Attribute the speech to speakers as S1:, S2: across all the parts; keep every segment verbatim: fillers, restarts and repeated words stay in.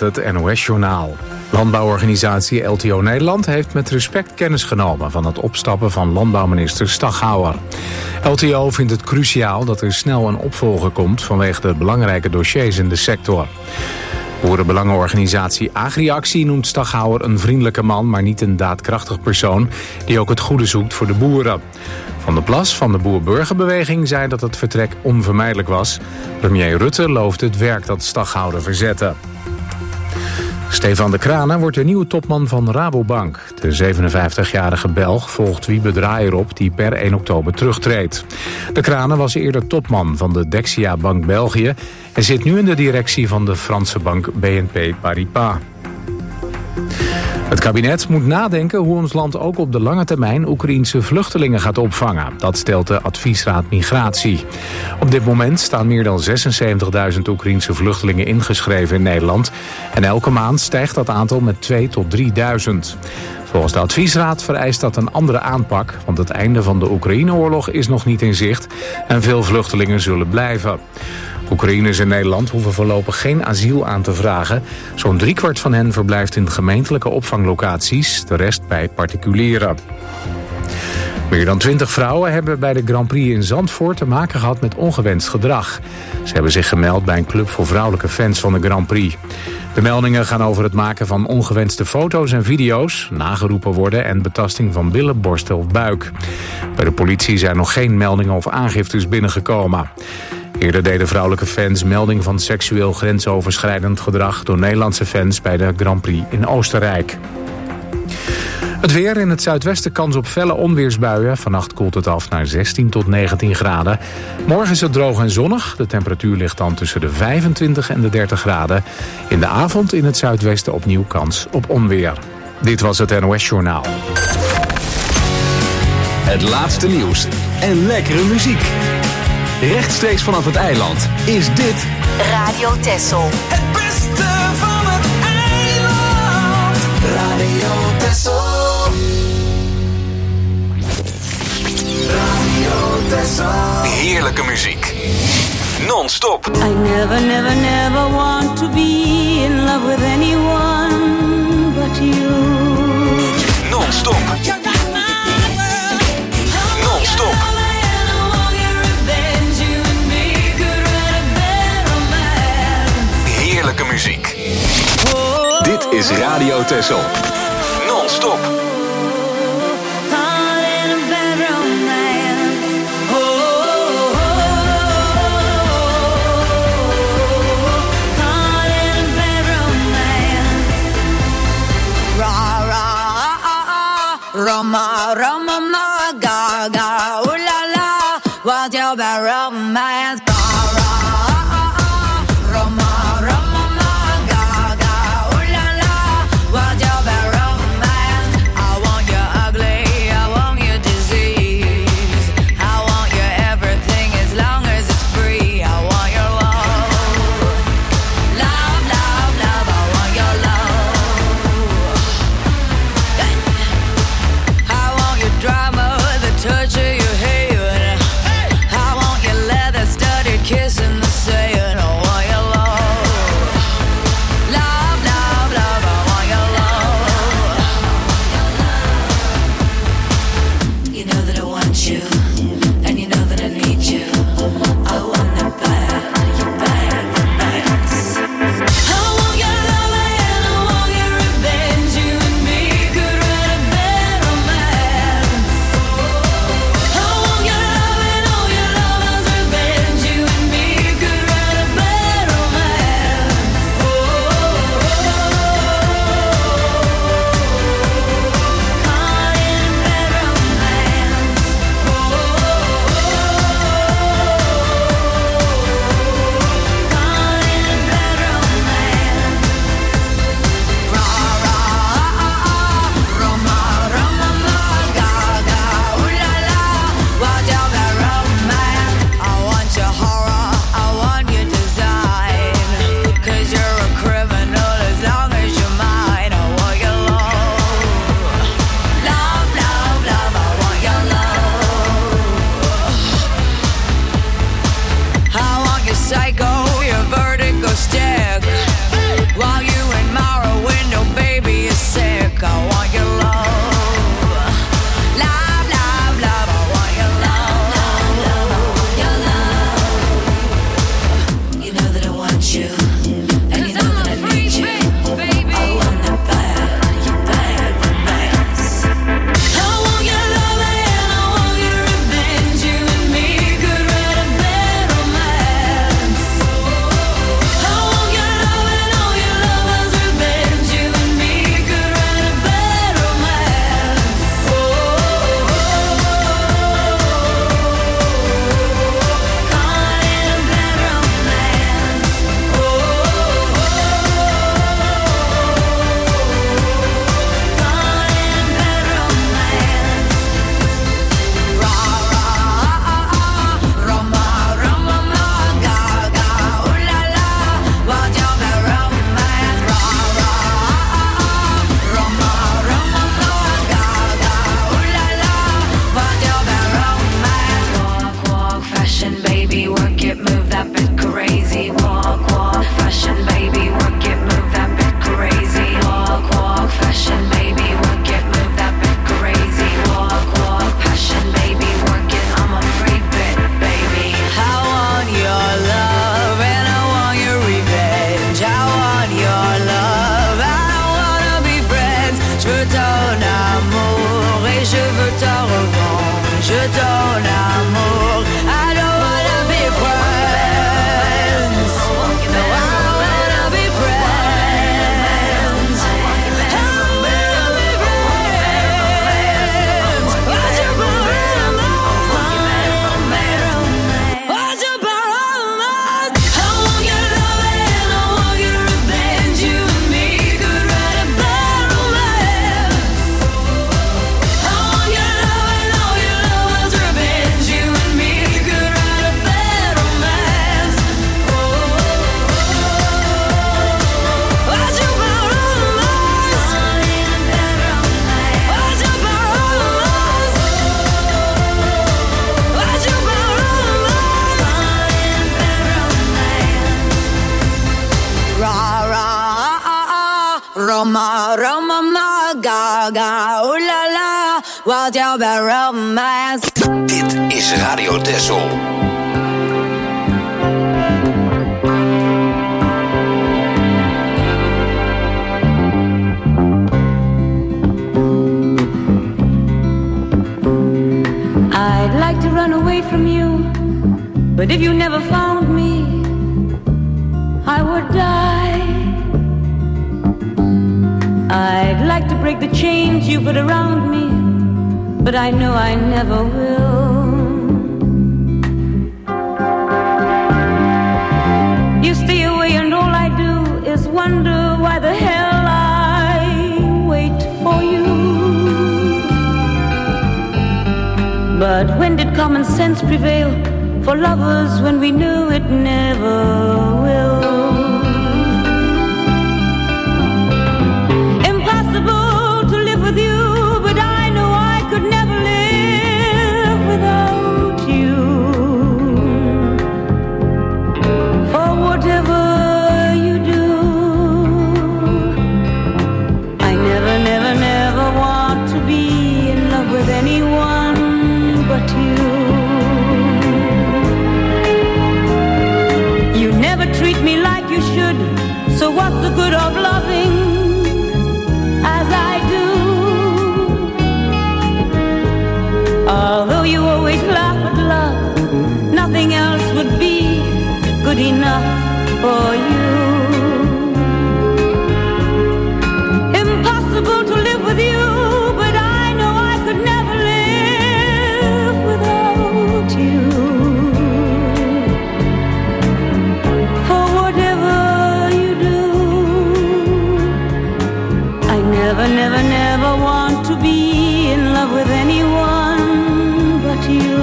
S1: het N O S-journaal. Landbouworganisatie L T O Nederland heeft met respect kennis genomen van het opstappen van landbouwminister Staghouwer. L T O vindt het cruciaal dat er snel een opvolger komt vanwege de belangrijke dossiers in de sector. Boerenbelangenorganisatie Agriactie noemt Staghouwer een vriendelijke man, maar niet een daadkrachtig persoon die ook het goede zoekt voor de boeren. Van der Plas van de Boer-Burgerbeweging zei dat het vertrek onvermijdelijk was. Premier Rutte loofde het werk dat Staghouwer verzette. Stefan de Kranen wordt de nieuwe topman van Rabobank. De zevenenvijftigjarige Belg volgt Wiebe Draaier op die per één oktober terugtreedt. De Kranen was eerder topman van de Dexia Bank België en zit nu in de directie van de Franse bank B N P Paribas. Het kabinet moet nadenken hoe ons land ook op de lange termijn Oekraïense vluchtelingen gaat opvangen. Dat stelt de Adviesraad Migratie. Op dit moment staan meer dan zesenzeventigduizend Oekraïense vluchtelingen ingeschreven in Nederland. En elke maand stijgt dat aantal met tweeduizend tot drieduizend. Volgens de Adviesraad vereist dat een andere aanpak, want het einde van de Oekraïne-oorlog is nog niet in zicht en veel vluchtelingen zullen blijven. Oekraïners in Nederland hoeven voorlopig geen asiel aan te vragen. Zo'n driekwart van hen verblijft in gemeentelijke opvanglocaties, de rest bij particulieren. Meer dan twintig vrouwen hebben bij de Grand Prix in Zandvoort te maken gehad met ongewenst gedrag. Ze hebben zich gemeld bij een club voor vrouwelijke fans van de Grand Prix. De meldingen gaan over het maken van ongewenste foto's en video's, nageroepen worden en betasting van billen, borsten of buik. Bij de politie zijn nog geen meldingen of aangiftes binnengekomen. Eerder deden vrouwelijke fans melding van seksueel grensoverschrijdend gedrag door Nederlandse fans bij de Grand Prix in Oostenrijk. Het weer: in het zuidwesten kans op felle onweersbuien. Vannacht koelt het af naar zestien tot negentien graden. Morgen is het droog en zonnig. De temperatuur ligt dan tussen de vijfentwintig en de dertig graden. In de avond in het zuidwesten opnieuw kans op onweer. Dit was het N O S-journaal.
S2: Het laatste nieuws en lekkere muziek. Rechtstreeks vanaf het eiland is dit
S3: Radio Texel.
S4: Het beste van het eiland. Radio Texel. Radio Texel.
S2: heerlijke muziek. Non-stop.
S5: I never, never, never want to be in love with anyone but you.
S2: Non-stop. Non-stop. Heerlijke muziek. Dit is Radio Texel. Non-stop.
S5: Roma, Roma, ma, ga, ga, ooh la la, what's your bad romance? Drama. de ton amour. I don't wanna be friends. No, I don't wanna be friends. I don't wanna be friends. Why'd you borrow romance? Why'd you borrow romance? I want your love and I want your revenge. You and me could write a bad romance. I want your love and all your love's revenge. You and me could write a bad romance. Oh, why'd you borrow romance? Why'd you borrow romance? Why'd you borrow romance? Ra ra ah ah, Roma Roma ma ga ga, ooh la la, why'd you borrow romance?
S2: Dit is Radio Texel.
S5: I'd like to run away from you, but if you never found me, I would die. I'd like to break the chains you put around me, but I know I never will. You stay away and all I do is wonder why the hell I wait for you. But when did common sense prevail for lovers when we knew it never will? Impossible to live with you, but I know I could never live without you. For whatever you do, I never, never, never want to be in love with anyone but you. You never treat me like you should, so what's the good of loving as I do? Although you always laugh at love, nothing else would be good enough for you. Impossible to live with you, but I know I could never live without you. For whatever you do, I never, never, never want to be in love with anyone but you.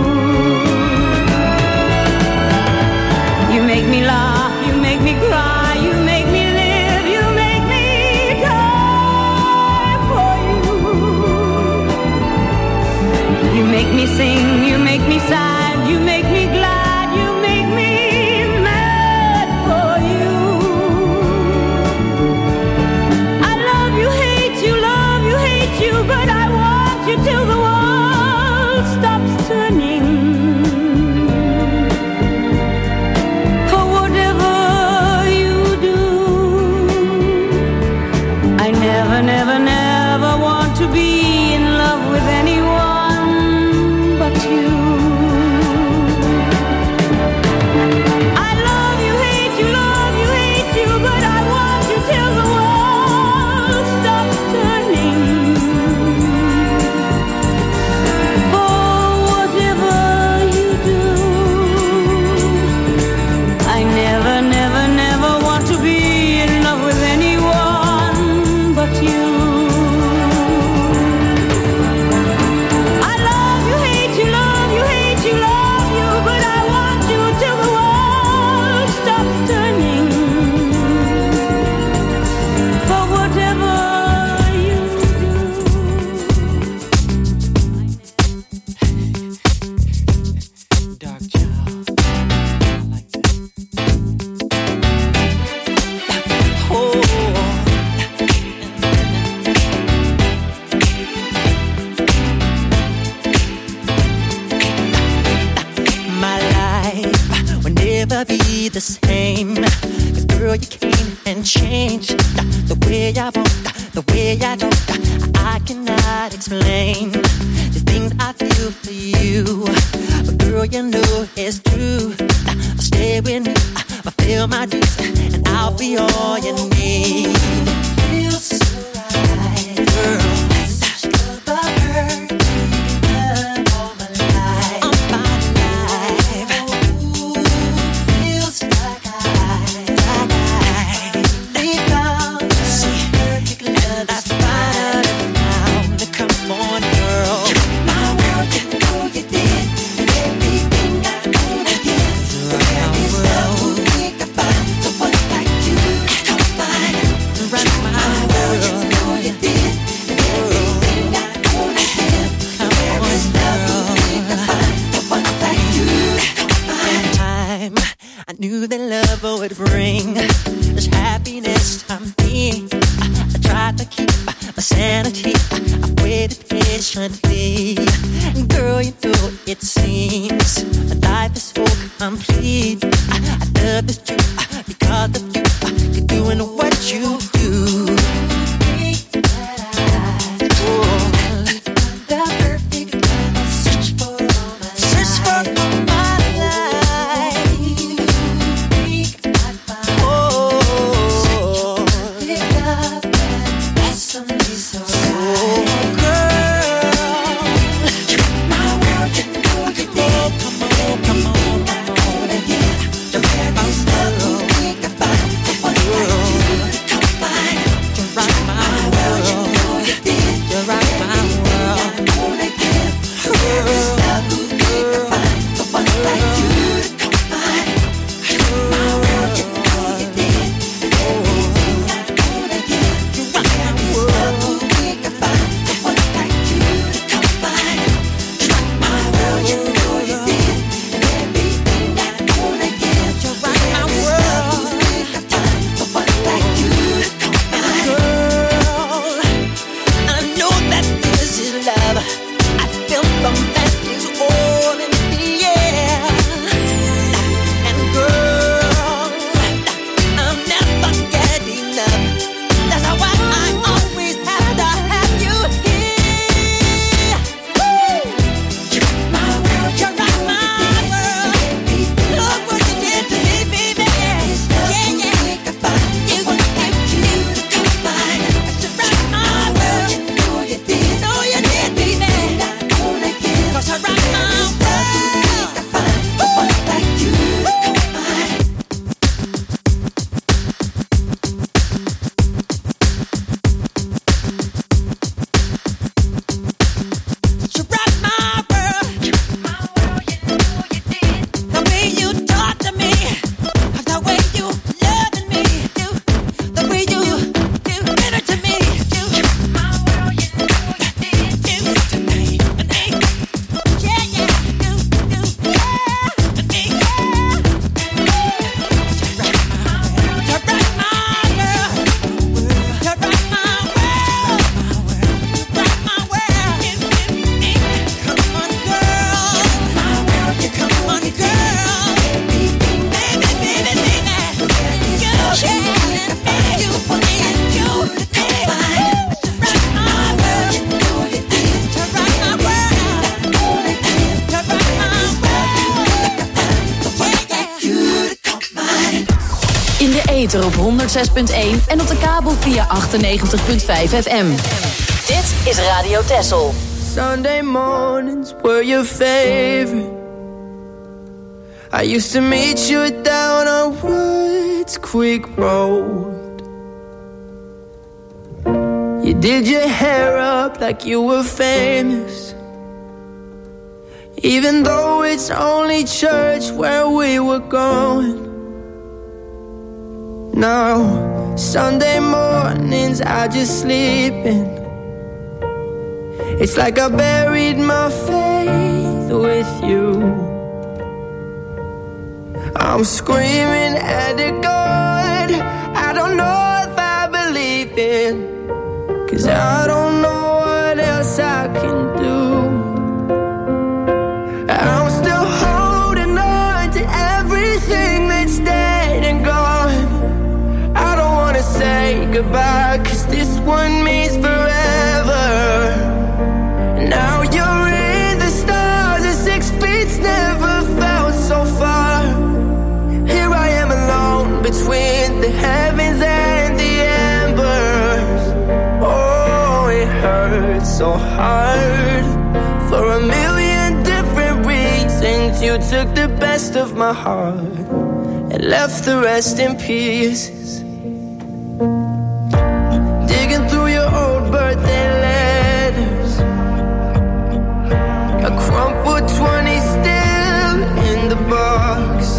S5: You make me laugh, you make me cry, you make me live, you make me die for you. You make me sing, you make me sad, you make me glad, you make me mad for you. I love you, hate you, love you, hate you, but I want you till the world stops turning. For whatever you do, I never, never, never want to be in love with anyone but you. I love you, hate you, love you, hate you, but I want you till the world stops turning. For whatever you do, I never, never, never want to be in love with anyone but you. I love you, hate you, love you, hate you, love you, but I want you till the world stops turning. For whatever you do.
S3: Dark child, I like that. Oh, my life will never be the same. 'Cause girl, you came and changed the way I want, the way I don't. I cannot explain. There's things I feel for you. But girl, you know it's true. I'll stay with you, I'll fill my dreams, and I'll be all you need. Feels so right, girl. Such love I've heard. Love all my life. All my life. Ooh, feels like I, like I leave out. See, perfect love that's fine and found. Come on, girl. My world, you know you did. Everything I own again. There is no weak about the one like you. Come find. Right, my world, you know you did. Everything I own again. There is no weak about the one like you. Come find. Time I knew that love would bring this happiness to me. I, I tried to keep my sanity. I waited patiently. Girl, you know it seems my life is so complete. I, I love this you because of you. You're doing what you do. The perfect love I search for all my life. Search for all my life. Oh, love that's something so right. Girl, my world, you know you did. Come on, come on, come on again. There is nothing weak about the one like you. Come find. You rock my world. You know you did. You rock my world. There is nothing weak about the one like you. Come find. My world, you know you did. Everything I own again. You rock my world. Weak about the one like you. Come find. My world, you know you did. Everything I own again. You rock my world. Weak about the one like you. Come find. Girl, I know that this is love. I feel from that is all in the air. And girl, I'll never get enough. That's why I always have to have you here. Woo! My world, you rock my world. Look what you did to me, baby. Yeah, yeah. You, you, you, you find. You rock my world. You know you did. Know you did, baby. Cause you rock my world. The one like you. You rock my world. The way you talk to me, the way you loving me, you, the way you, you give it to me, you. My world, you know you did. You tonight, tonight, yeah, yeah, you, you, yeah, me, yeah. You rock my world. You rock my world. You rock my world. Rock my world. Come on, girl. My world, you come on, girl. Baby, baby, baby. You can make you and you can rock my world. You know you did. You rock my world. You rock my world.
S6: In de ether op honderd zes punt één en op de kabel via achtennegentig punt vijf F M. Dit is Radio Texel.
S7: Sunday mornings were your favorite. I used to meet you down on Woods Creek Road. You did your hair up like you were famous, even though it's only church where we were going. Now, Sunday mornings I just sleep in. It's like I buried my faith with you. I'm screaming at the God I don't know if I believe in, 'cause I don't know what else I can do. I'm still holding on to everything that's dead and gone. I don't wanna say goodbye, 'cause this one means forever. Now you're in hurt so hard for a million different reasons. You took the best of my heart and left the rest in pieces. Digging through your old birthday letters, a crumpled twenty still in the box.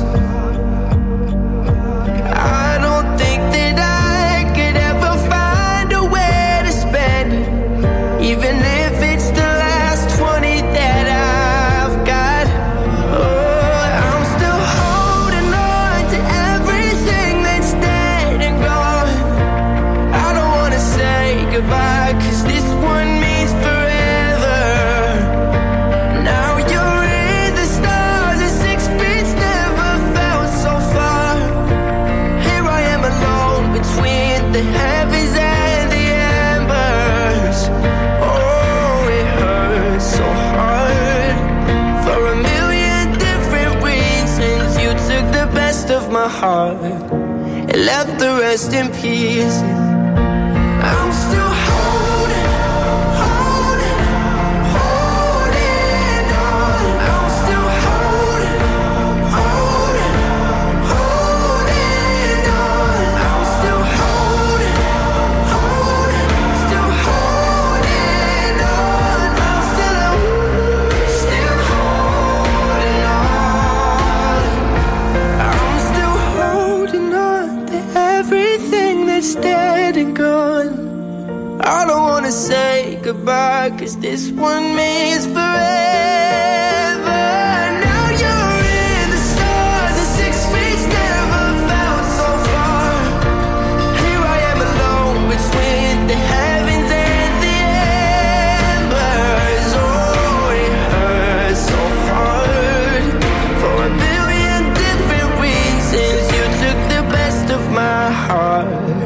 S7: I don't think that I could ever find a way to spend it, even if it's the last twenty that I've got. Oh, I'm still holding on to everything that's dead and gone. I don't wanna say goodbye, 'cause this one means forever. Now you're in the stars, and six feet never felt so far. Here I am alone between the heavens and the embers. Oh, it hurts so hard for a million different reasons. You took the best of my heart and left the rest in pieces. I'm still holding, holding, holding on. I'm still holding, holding, holding on. I'm still holding, holding, still holding on. I'm still, still holding on. I'm still holding on to everything that's dead and gone. I don't wanna say goodbye, 'cause this one means forever. Now you're in the stars, and six feet never felt so far. Here I am alone between the heavens and the embers. Oh, it hurts so hard for a million different reasons. You took the best of my heart,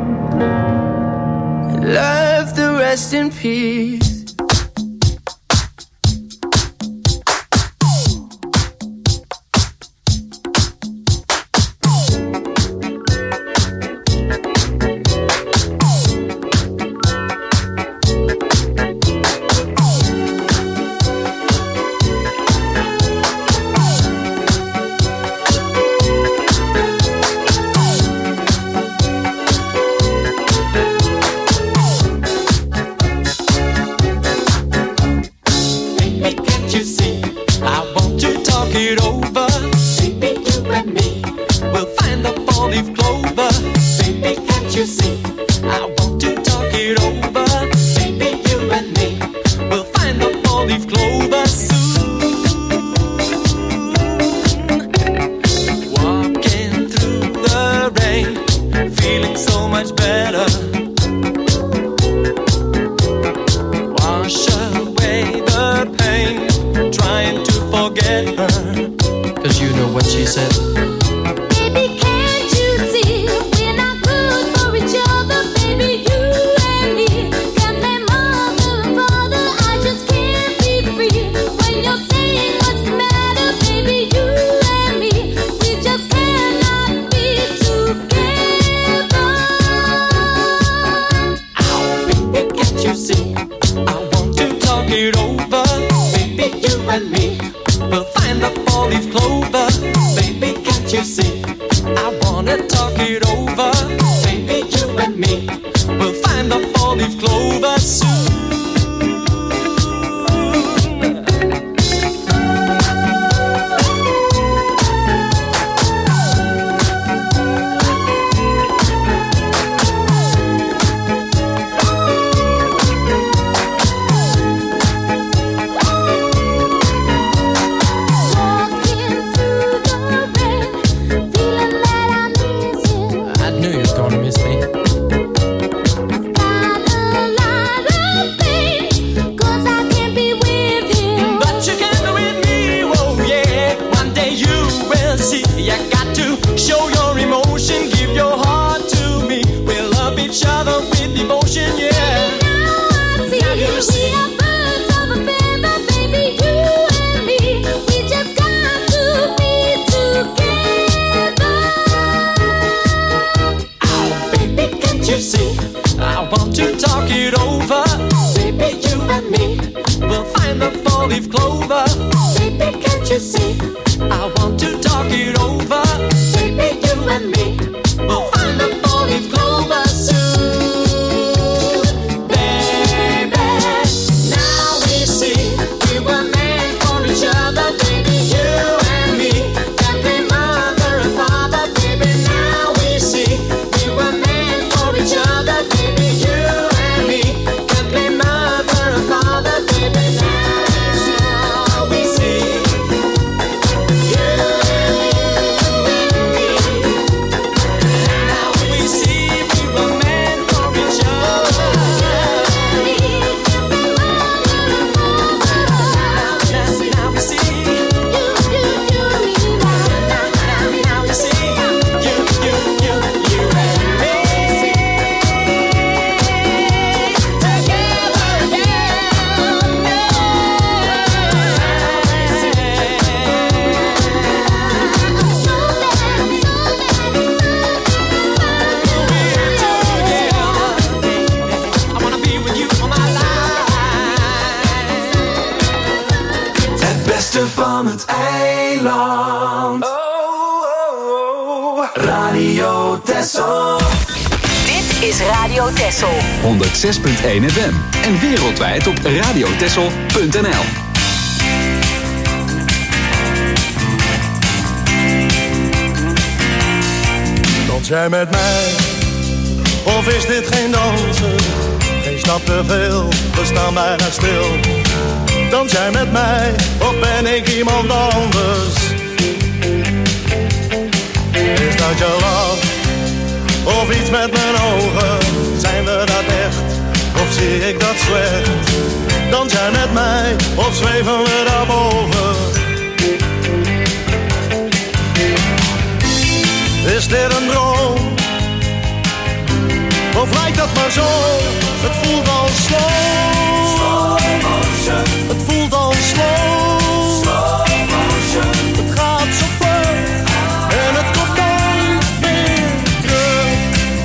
S7: left the rest in peace.
S8: you see, I want to talk it over. Baby, you
S3: and me
S4: We'll find the four-leaf clover.
S3: Baby, can't you see?
S4: I want to talk it over.
S3: Baby, you and me
S4: We'll find the four-leaf clover soon.
S3: Baby, now we see we were meant for each other. Baby, you and me can be mother and father. Baby, now we see we were meant for each other. Baby, you and me can be mother and father. Baby, now we see you and me.
S4: Now we see we were meant for each other. Now, now we see. Now we see you, you, you, you and me together I wanna be with you for my life.
S2: Het beste van het eiland.
S4: Oh, oh, oh.
S2: Radio Texel.
S6: Dit is Radio Texel.
S2: honderd zes komma één F M. En wereldwijd op radiotexel punt n l.
S8: Dans jij met mij? Of is dit geen dansen? Geen stap te veel, we staan bijna stil. Dans jij met mij? Of ben ik iemand anders? Is dat je lach? Of iets met mijn ogen? Zijn we dat echt? Of zie ik dat slecht? Dans jij met mij? Of zweven we daarboven? Is dit een droom? Of lijkt dat maar zo? Het voelt al slow. Het voelt al slow. Het gaat zo vlug en het komt nooit meer terug.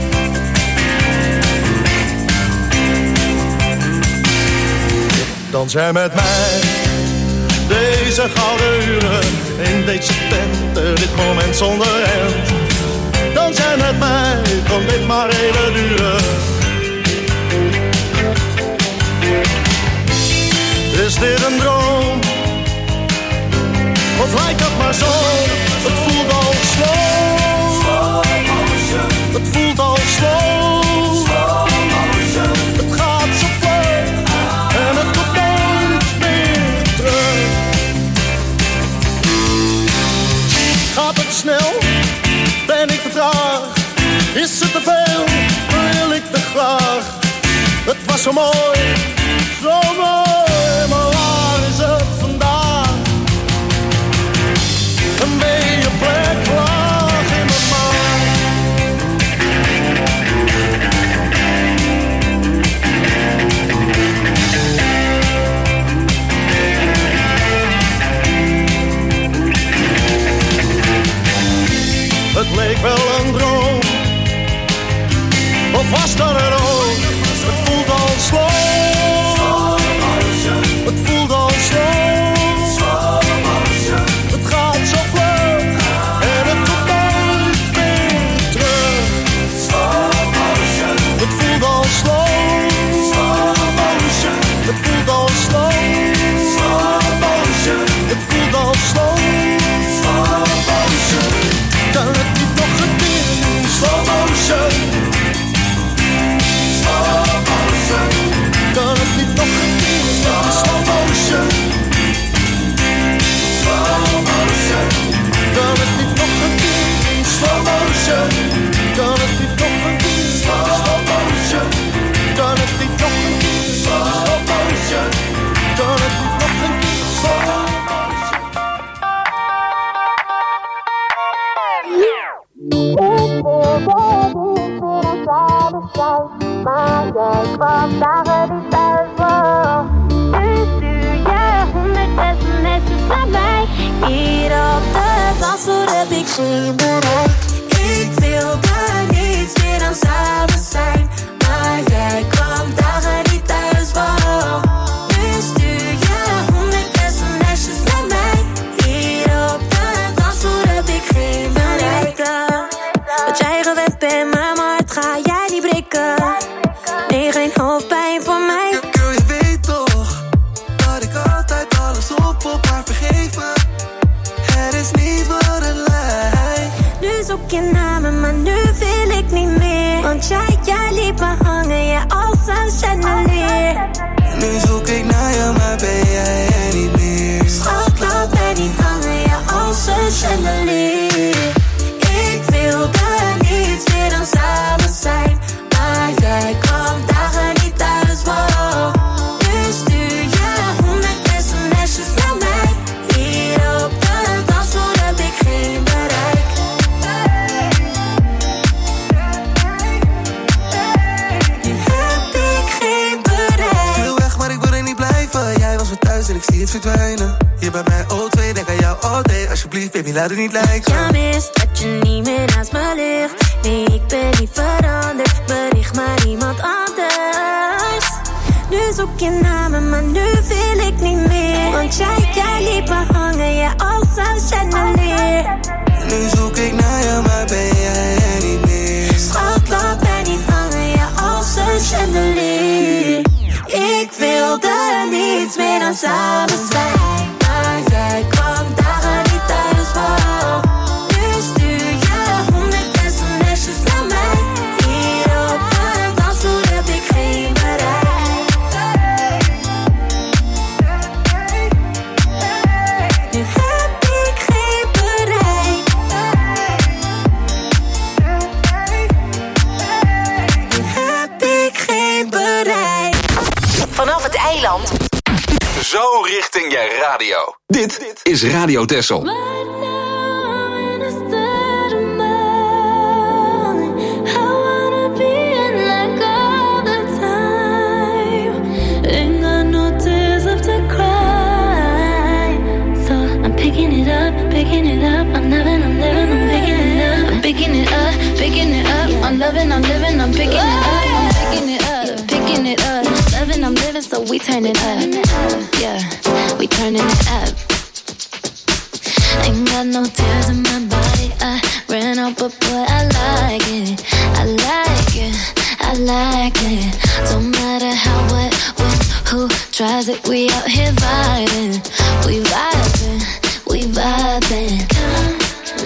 S8: Dans jij met mij? Deze gouden uren in deze tent, dit moment zonder end. Dans jij met mij, kan dit maar even duren. Is dit een droom? Of lijkt dat maar zo? Het voelt al slow. Het voelt al slow. Het gaat zo vlug en het komt nooit meer terug. Gaat het snel? Ben ik te traag? Is het te veel? Wil ik te graag? Het was zo mooi, zo mooi, maar waar is het vandaag? Een beetje plek lag in mijn maag. Het leek wel een droom, of was dat er ook? Het voelt al slow. Het voelt al slow. Het gaat zo vlug en het komt nooit meer terug. Het voelt al slow. Het voelt al slow. Het voelt al slow. Kan het niet nog een keer doen? Slow motion. Slow motion. Kan het niet nog een keer doen? Slow motion. Slow motion. Kan het niet nog een keer doen? Slow motion. Kan het niet nog een keer doen? Slow motion. Kan het niet nog een keer doen? Slow motion. Kan het niet nog een keer doen? Slow motion.
S5: Maar jij kwam dagen niet thuis voor. Nu stuur je honderd sms'jes naar mij. Hier op de dans, zo heb ik geen bereik. Ik wilde niets meer dan samen zijn. Maar jij kwam dagen niet thuis voor.
S9: niet verdwijnen. Hier bij mij O twee, denk aan jou all day. Alsjeblieft, baby, laat het niet lijken.
S5: Ja, mis dat je niet meer naast me ligt. Nee, ik ben niet veranderd. Bericht maar iemand anders. Nu zoek je naar me, maar nu wil ik niet meer. Want jij, jij liet me hangen, ja, als een chandelier.
S9: Nu zoek ik naar je, maar ben jij er niet meer.
S5: Schat, laat mij niet hangen, ja, als een chandelier. Ik wilde niets meer dan samen zijn. Maar jij kwam dagen niet thuis van. Nu stuur je honderd sms'jes naar mij. Hier op de dansvloer heb ik geen bereik. Nu heb ik geen bereik. Nu heb ik geen bereik.
S6: Vanaf het eiland.
S2: Zo richting je radio. Dit is Radio Texel.
S5: Right now I'm in a state of mind. I wanna be in like all the time. Ain't got no tears left to cry. So I'm picking it up, picking it up. I'm loving, I'm living, I'm picking it up. I'm picking it up, picking it up. I'm loving, I'm living, I'm picking it up. I'm picking it up, picking it up. Loving, I'm living, so we turn it up. Yeah, we turning it up. Ain't got no tears in my body. I ran out, but boy, I like it. I like it. I like it. Don't matter how, what, when, who tries it. We out here vibing. We vibing. We vibing. Come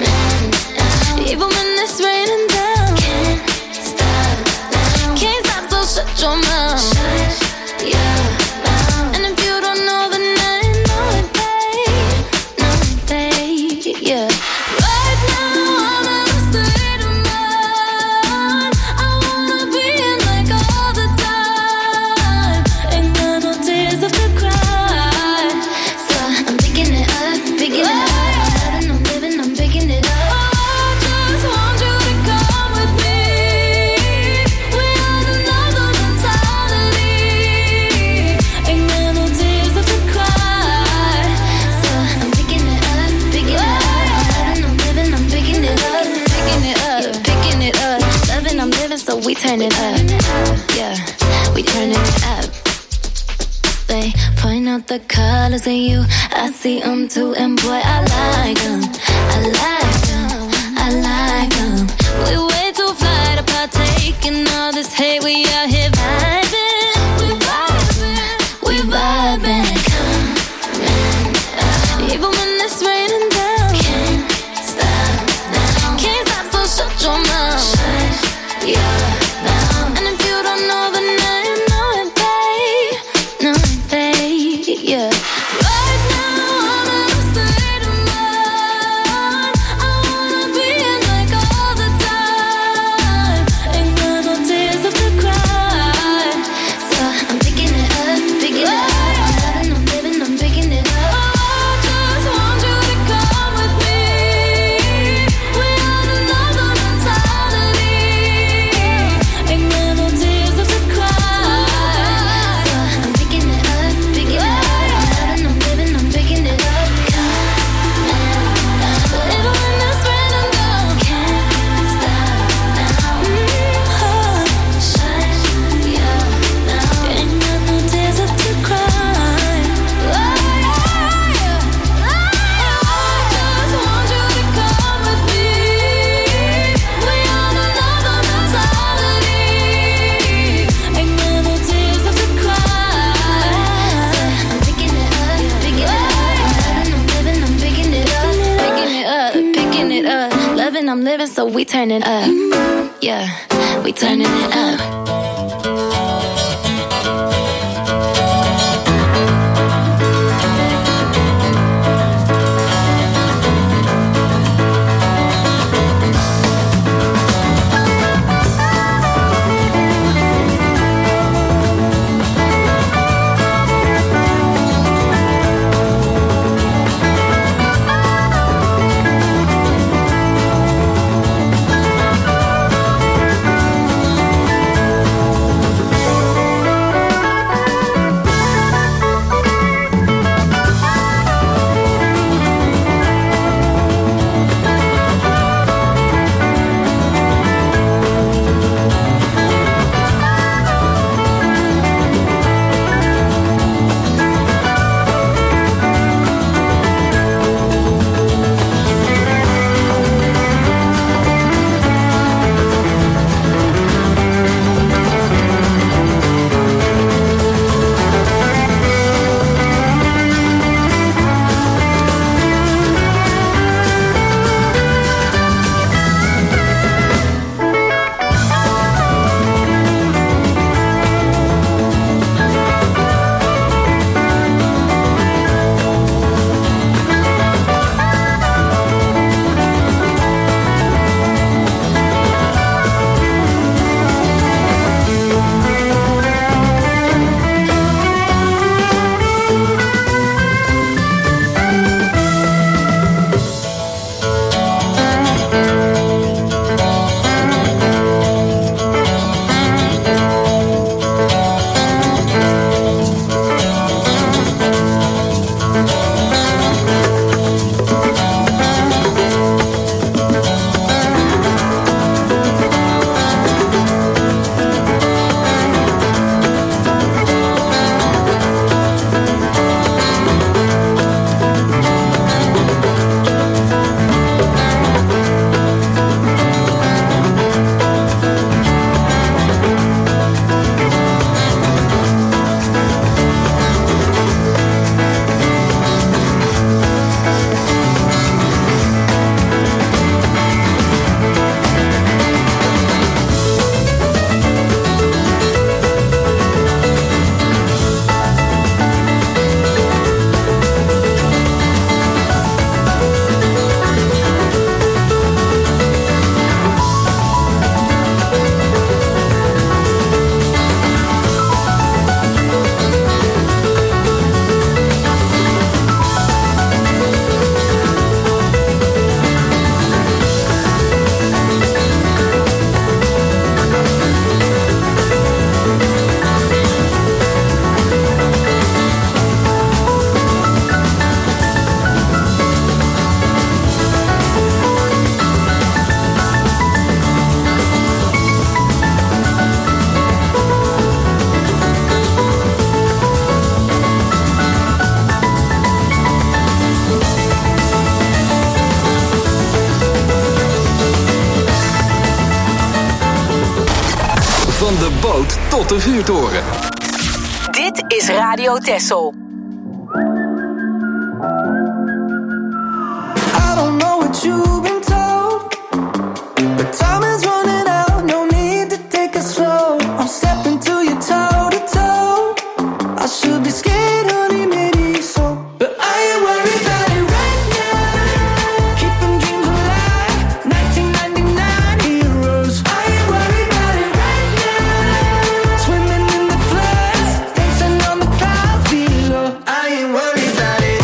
S5: on. Even when it's raining down. Can't stop now. Can't stop, so shut your mouth. Shut your mouth. And if you don't know, then I know it, babe. Know it, babe. Yeah. Right now I'm in a state of mind. I wanna be in like all the time. Ain't got no tears left to cry. So I'm picking it up, picking it up. I'm loving, I'm living, I'm picking it up. I just want you to come with me. We are another mentality. Ain't got no tears left to cry. So I'm picking it up, picking it up. I'm loving, I'm living, I'm picking it up, picking it up, picking it up. Loving, I'm living, so we turn it up. Yeah, we turning it up. They point out the colors in you. I see them too, and boy, I like them. I like them. I like them. We way too fly to partake in all this hate. We out here vibing. We vibing. We vibing. Come on. Even when it's raining down. Can't stop now. Can't stop, so shut your mouth. Shut your mouth. And if you don't know, then I know it, babe. Know it, babe. Yeah. Right now I'm in a state of mind. I wanna be in like all the time. Ain't got no tears left to cry. So I'm picking it up, picking it up. I'm loving, I'm living, I'm picking it up. I just want you to come with me. We are another mentality. Ain't got no tears left to cry. So I'm picking it up, picking it up. I'm loving, I'm living, I'm picking it up. Come on. Even when it's raining down. Can't stop now. Mm-hmm. Shut your mouth. Ain't got no tears left to cry. Oh, yeah. I just want you to come with me. We on another mentality. Ain't got no tears left to cry. I'm picking it up, picking it up. I'm living, I'm picking it up, picking it up, picking it up. Loving, I'm living, so we turn it up. Yeah, we turning it up.
S2: tot de vuurtoren.
S6: Dit is Radio Texel.
S7: I don't know what you've been told, but time is running out, no need to take it slow. I'm stepping to you toe to toe. I should be scared, honey, maybe so, but I ain't worried about it right now. Keeping dreams alive, nineteen ninety-nine heroes. I ain't worried about it right now. Swimming in the floods, dancing on the clouds below. I ain't worried about it.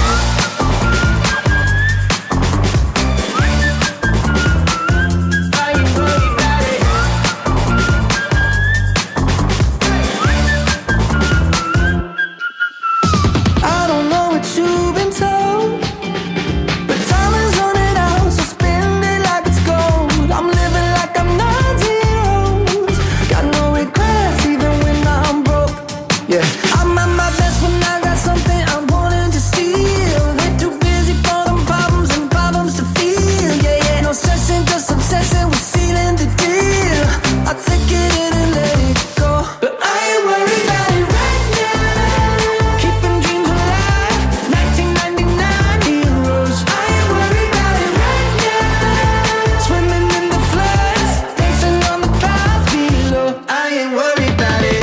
S7: I don't know what you've been told, but time is running out, so spend it like it's gold. I'm living like I'm not zeros. Got no regrets even when I'm broke. Yeah, I'm at my best when I got something I'm wanting to steal. They're too busy for them problems and problems to feel. Yeah, yeah, no stressing, just obsessing with sealing the deal. I take it in and let it go, but I ain't worried about it right now. Keeping dreams alive, nineteen ninety-nine heroes. I ain't worried about it right now. Swimming in the floods, dancing on the clouds below. I ain't worried about it.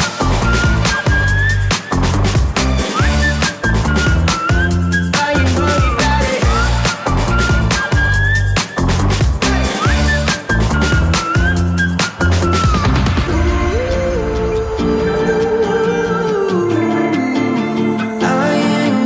S7: I ain't worried about it. I ain't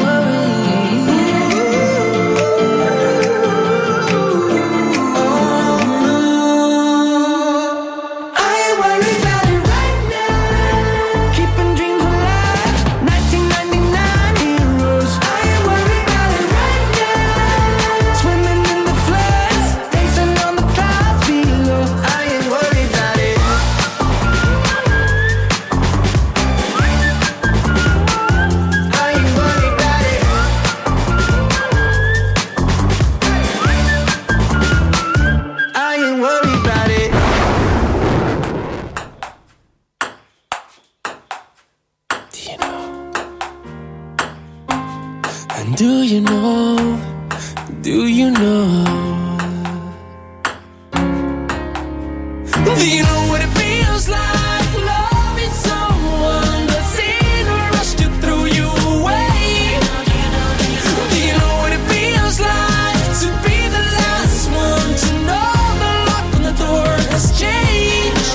S7: worried about it right now. Keeping dreams alive, nineteen ninety-nine heroes. I ain't worried about it right now. Swimming in the floods, dancing on the clouds below. I ain't worried about it. I ain't worried about it. I ain't worried about it.
S10: And do you know, do you know? Do you know what it feels like loving someone that's in a rush to throw you away? Do you know what it feels like to be the last one to know the lock on the door has changed?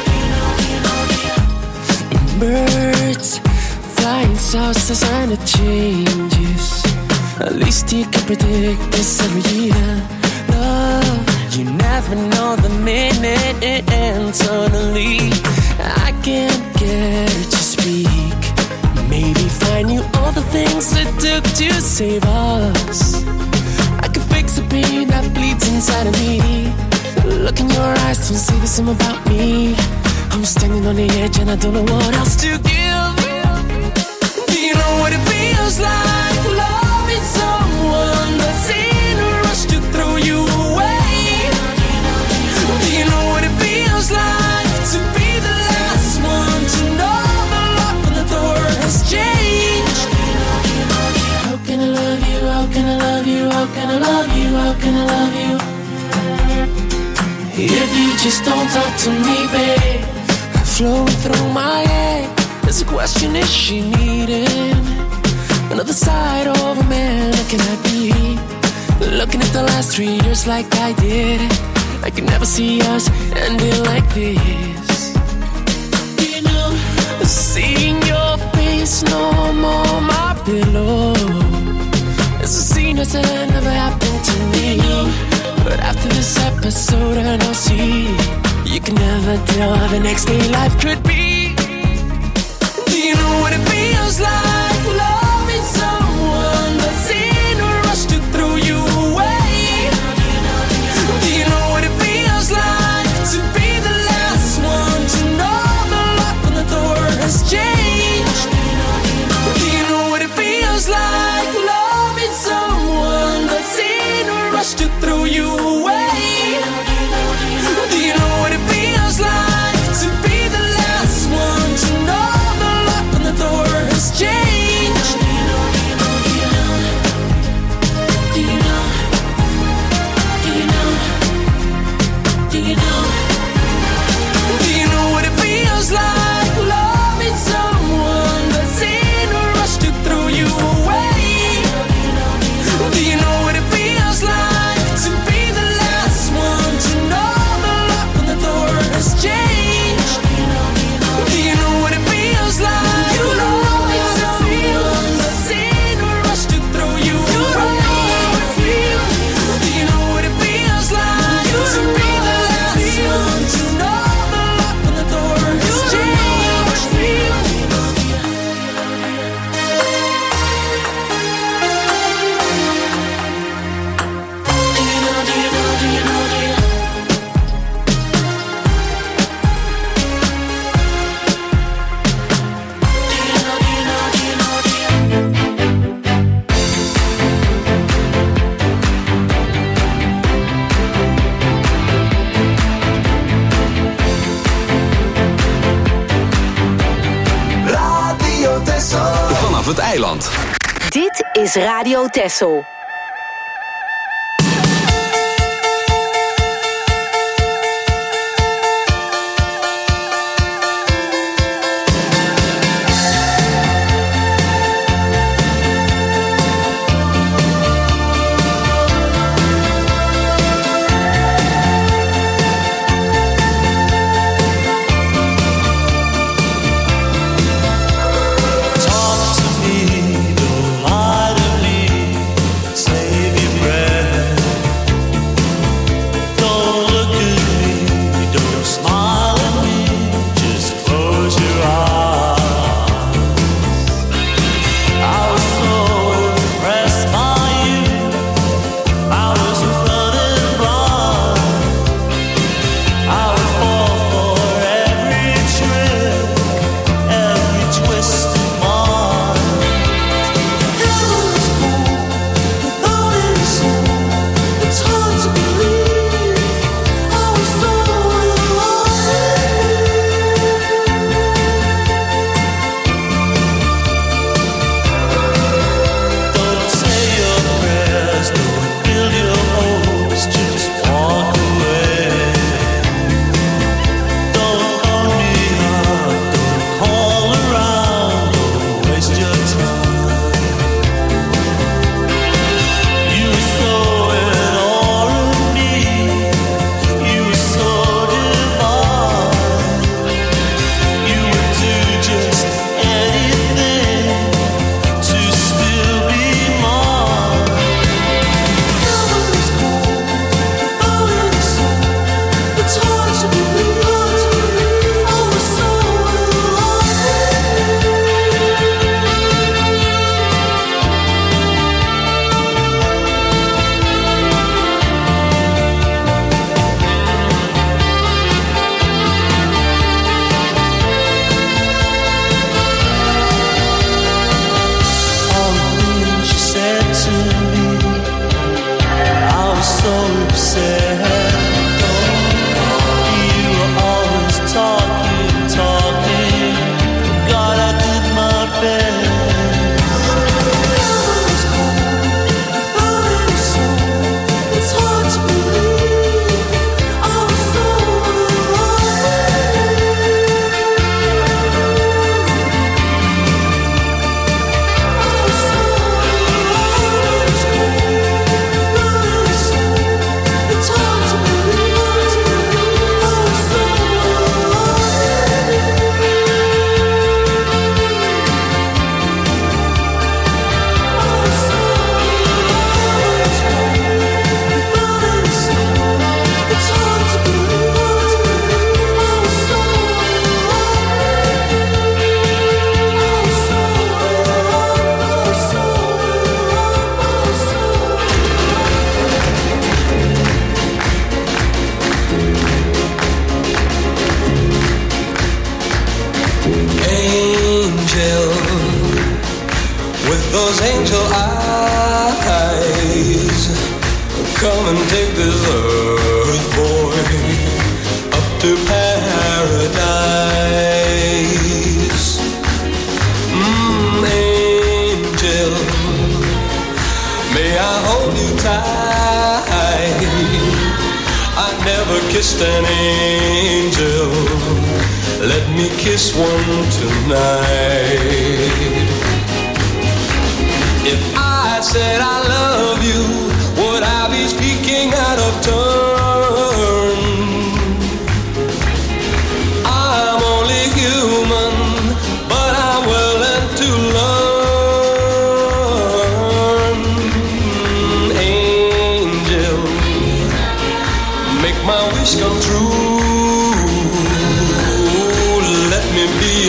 S10: Birds flying south as and it changes. At least you can predict this every year. Love, you never know the minute it ends. Suddenly, I can't get her to speak. Maybe find you all the things it took to save us. I could fix the pain that bleeds inside of me. Look in your eyes, don't say the same about me. I'm standing on the edge and I don't know what else to give. Do you know what it feels like loving someone that's in a rush to throw you away? Do you know what it feels like to be the last one to know the lock on the door has changed? How can I love you? How can I love you? How can I love you? How can I love you? If you just don't talk to me, babe. Flowing through my head, there's a question: is she needing another side of a man? Or can I be looking at the last three years like I did? I can never see us ending like this. You know, seeing your face no more my pillow. It's a scene that's never happened to me. But after this episode, I know, see, you can never tell how the next day life could be. Do you know what it feels like loving someone that's in a rush to throw you away? Do you know what it feels like to be the last one to know the lock on the door has changed? Do you know what it feels like loving someone that's in a rush to throw you away? Do you know what it feels like to be the last
S2: vanaf het eiland.
S6: Dit is Radio Texel.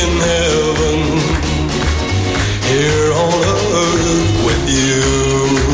S11: Here on earth with you.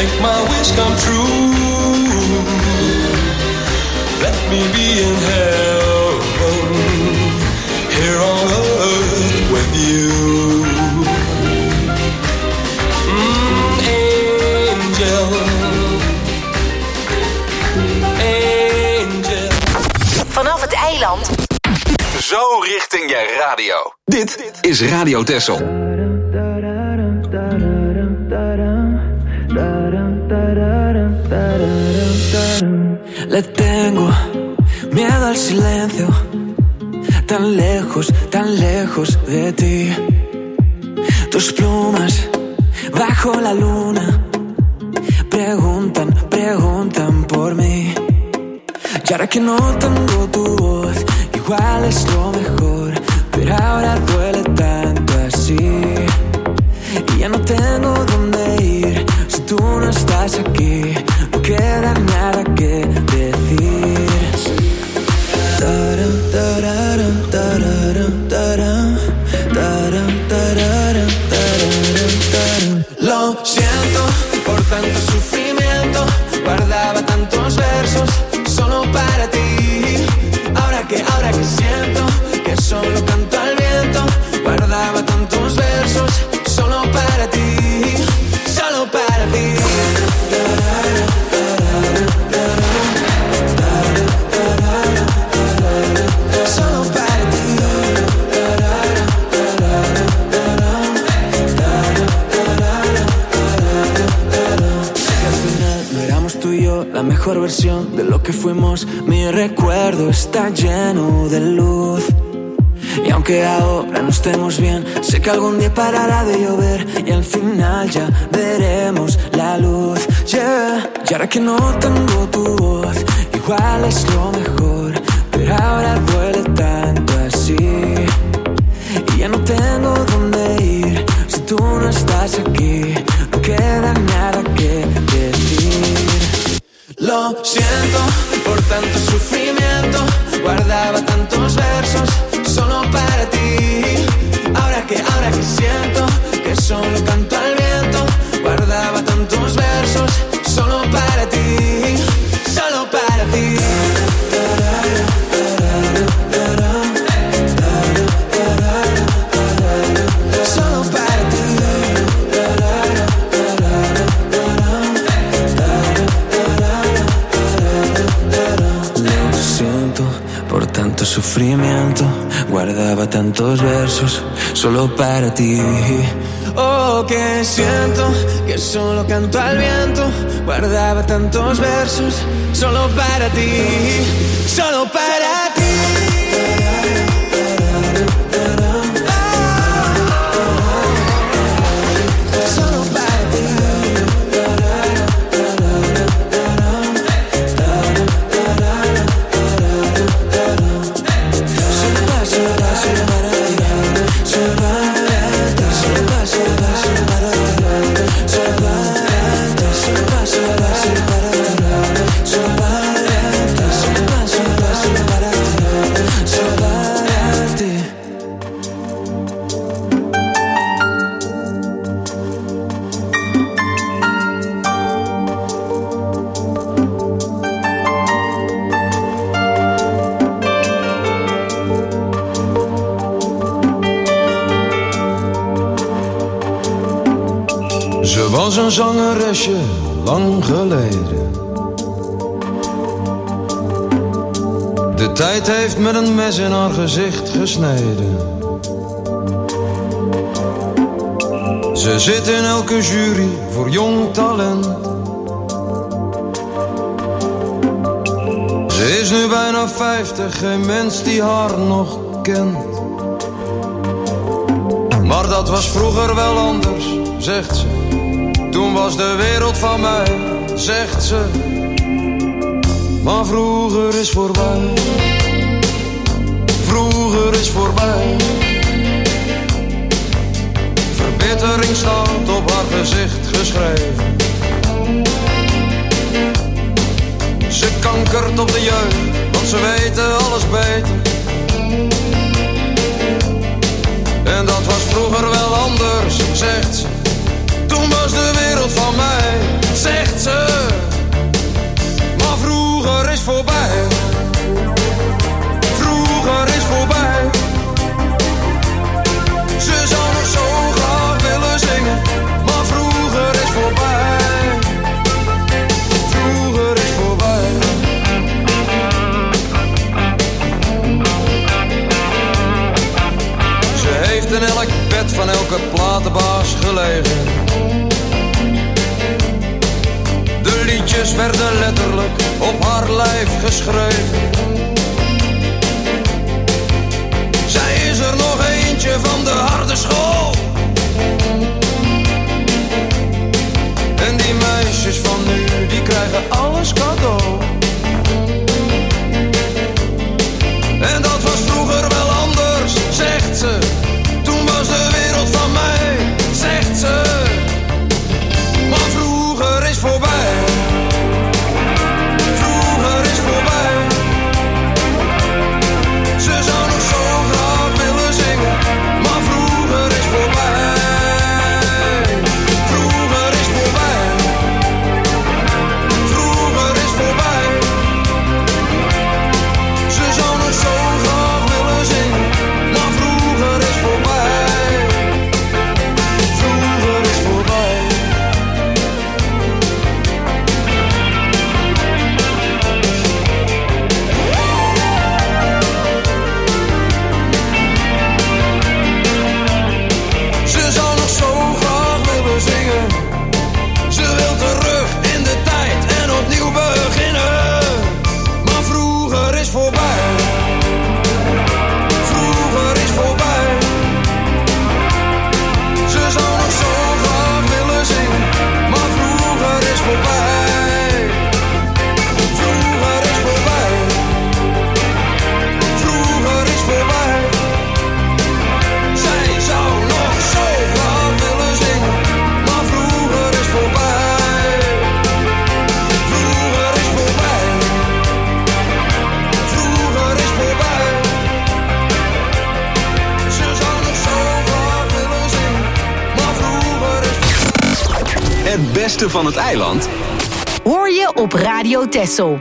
S11: make my wish come true. Let me be in heaven, here on earth with you. Mm, angel, angel.
S6: Vanaf het eiland.
S2: Zo richting je radio. Dit is Radio Texel.
S10: Le tengo miedo al silencio, tan lejos, tan lejos de ti. Tus plumas bajo la luna preguntan, preguntan por mí. Y ahora que no tengo tu voz, igual es lo mejor, pero ahora duele tanto así. Y ya no tengo dónde ir si tú no estás aquí. No queda nada que decir. Taran, tararan, tararan, taran, taran, tararan, tararan, taran. Lo siento por tanto sufrimiento. Guardaba tantos versos solo para ti. Ahora que, ahora que siento que solo canto al viento. Guardaba tantos versos solo para ti, solo para ti. Solo para ti. Sé que al final no éramos tú y yo la mejor versión de lo que fuimos. Mi recuerdo está lleno de luz. Y aunque ahora no estemos bien, sé que algún día parará de llover y al final ya veremos la luz, yeah. Y ahora que no tengo tu voz, igual es lo mejor, pero ahora duele tanto así. Y ya no tengo dónde ir si tú no estás aquí. No queda nada que decir. Lo siento por tanto sufrimiento. Guardaba tantos versos solo para ti. Ahora que, ahora que siento que solo canto al viento. Guardaba tantos versos solo para ti, solo para ti. Solo para ti. Lo siento por tanto sufrimiento. Guardaba tantos versos solo para ti. Oh, que siento que solo canto al viento. Guardaba tantos versos solo para ti, solo para ti.
S11: Ze was een zangeresje, lang geleden. De tijd heeft met een mes in haar gezicht gesneden. Ze zit in elke jury voor jong talent. Ze is nu bijna vijftig, geen mens die haar nog kent. Maar dat was vroeger wel anders, zegt ze. Toen was de wereld van mij, zegt ze. Maar vroeger is voorbij. Vroeger is voorbij. Verbittering staat op haar gezicht geschreven. Ze kankert op de jeugd, want ze weten alles beter. En dat was vroeger wel anders, zegt ze. Toen was de wereld van mij, zegt liedjes werden letterlijk op haar lijf geschreven. Zij is er nog eentje van de harde school. En die meisjes van nu, die krijgen alles cadeau. En dat was vroeger wel anders, zegt ze. Toen was de wereld van mij, zegt ze. Maar vroeger is voorbij. Vroeger is voorbij. Ze zou nog zo graag willen zingen. Maar vroeger is voorbij. Vroeger is voorbij. Vroeger is voorbij. Ze zou nog zo graag willen zingen. Maar vroeger is voorbij. Vroeger is voorbij. Ze zou nog zo graag willen zingen. Ze wil terug in de tijd en opnieuw beginnen. Maar vroeger is voorbij. Vroeger is voorbij. Ze zou nog zo graag willen zingen. Maar vroeger is voorbij. Vroeger is voorbij. Vroeger is voorbij. Zij zou nog zo graag willen zingen. Maar vroeger is voorbij. Vroeger is voorbij. Vroeger is voorbij. Ze zou nog zo graag willen zingen. Maar vroeger is voorbij.
S2: Het beste van het eiland
S6: Hoor je op Radio Texel.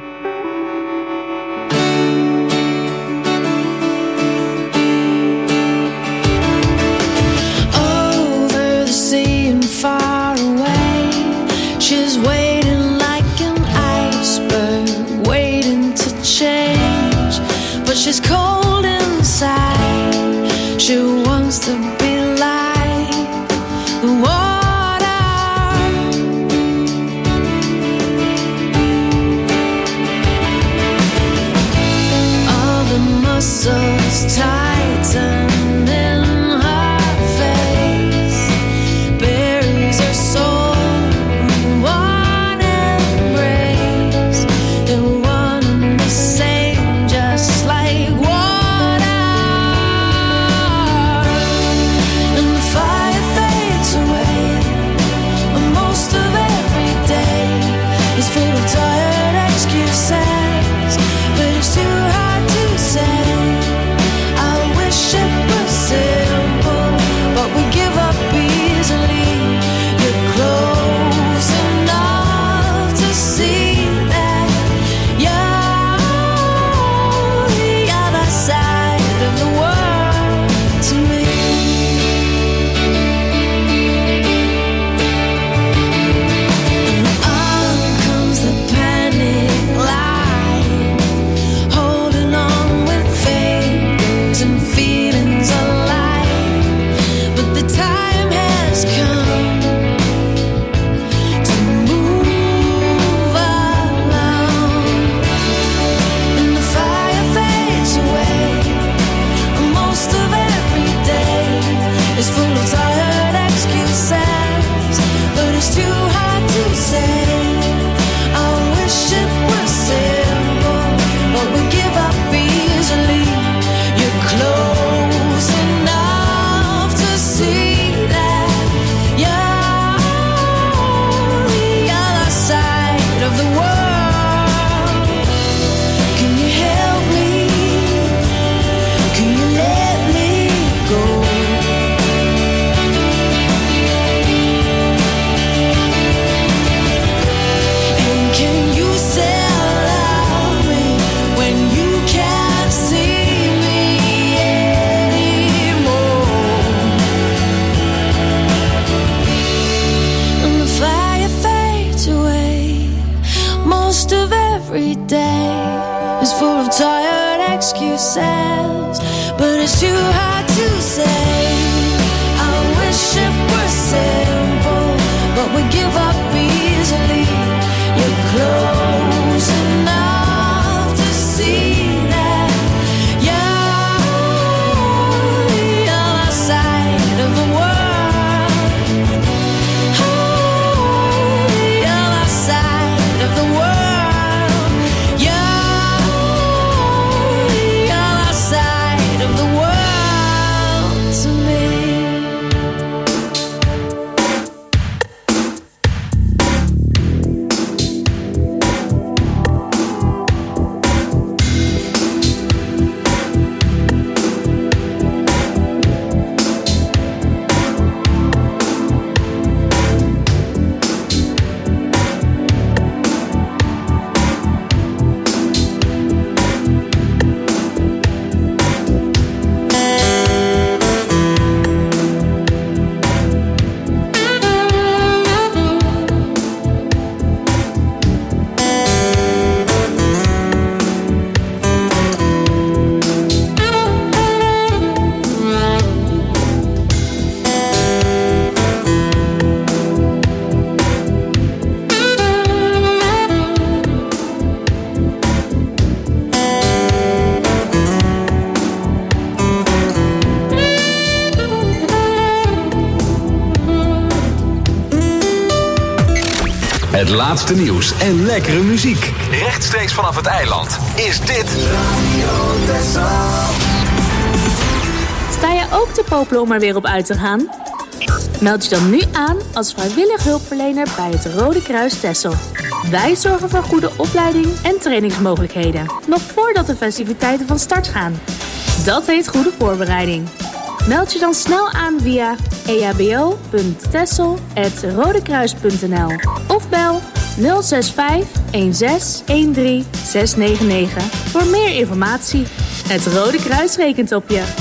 S10: Over the sea and far away, she's waiting like an iceberg, waiting to change. But she's cold inside. She wants to be like the water. All the muscles tighten in her face, buries her soul in one embrace. They're one and the same, just like water. And the fire fades away, but most of every day is full of tired excuses. But it's too hard to say. I wish it was simple, but we give up easily. You're close enough to see that you're the other side of the world to me. On comes the panic line, holding on with fingers and feelings alive. But the time has come to move along. And the fire fades away. Most of every day is full of tired excuses, but it's too hard to say. I wish it was simple, but we give up easily. You're close enough to see that you're the other side of the world. Can you help me? Can you let me go? And can you still love me when you can't see me anymore? And the fire fades away. Most of every day is full of tired excuses, but it's too hard to say. I wish it were simple, but we give up easily. You're close
S2: Het laatste nieuws en lekkere muziek. Rechtstreeks vanaf het eiland is dit Radio Texel.
S12: Sta je ook te popelen om er weer op uit te gaan? Meld je dan nu aan als vrijwillig hulpverlener bij het Rode Kruis Texel. Wij zorgen voor goede opleiding en trainingsmogelijkheden, nog voordat de festiviteiten van start gaan. Dat heet goede voorbereiding. Meld je dan snel aan via e h b o punt texel apenstaartje rodekruis punt n l of bel nul zes vijf een zes een drie zes negen negen voor meer informatie. Het Rode Kruis rekent op je.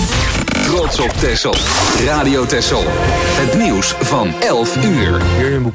S2: Trots op Texel. Radio Texel. Het nieuws van elf uur.